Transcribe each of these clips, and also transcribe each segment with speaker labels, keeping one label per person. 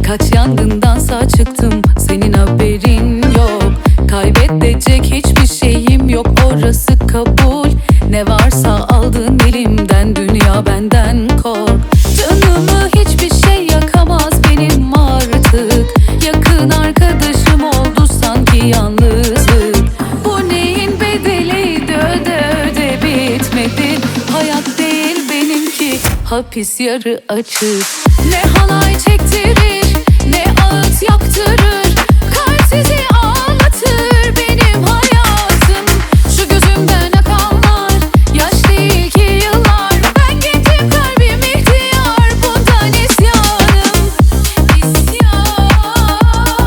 Speaker 1: Kaç yangından sağ çıktım, senin haberin yok. Kaybedecek hiçbir şeyim yok, orası kabul. Ne varsa aldın elimden, dünya benden kork. Canımı hiçbir şey yakamaz benim artık. Yakın arkadaşım oldu sanki yalnızlık. Bu neyin bedeliydi, öde öde bitmedi. Hayat değil benimki, hapis yarı açık. Ne halay çektirir, ne ağıt yaktırır. Kalp sizi ağlatır benim hayatım. Şu gözümden akanlar yaş değil ki yıllar. Ben gencim, kalbim ihtiyar, bundan isyanım. İsyanım,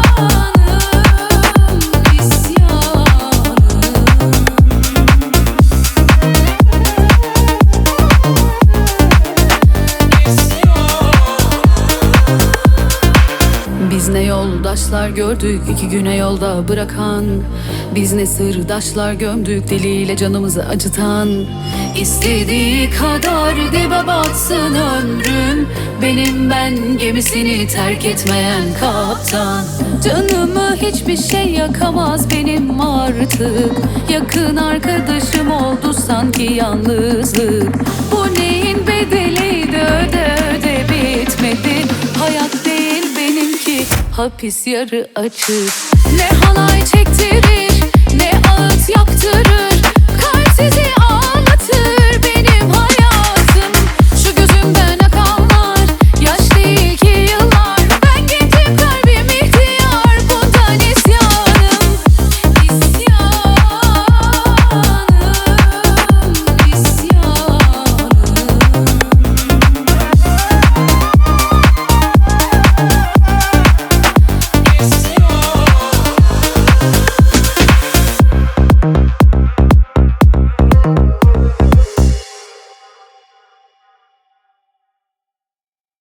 Speaker 1: Biz ne yoldaşlar gördük, 2 güne yolda bırakan. Biz ne sırdaşlar gömdük, diliyle canımızı acıtan. İstediği kadar dibe batsın ömrüm, benim ben gemisini terk etmeyen kaptan. Canımı hiçbir şey yakamaz benim artık. Yakın arkadaşım oldu sanki yalnızlık. Bu neyin bedeliydi, öde öde bitmedi. Hayat değil benimki, hapis yarı açık. Ne halay çektirir, ne ağıt yaktırır. Kalp sizi